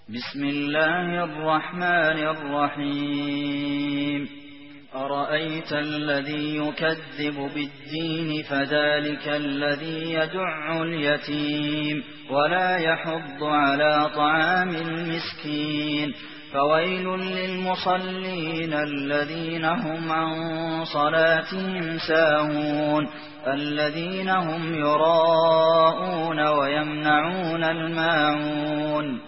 بسم الله الرحمن الرحيم أرأيت الذي يكذب بالدين فذلك الذي يدع اليتيم ولا يحض على طعام المسكين فويل للمصلين الذين هم عن صلاتهم ساهون الذين هم يراءون ويمنعون الماعون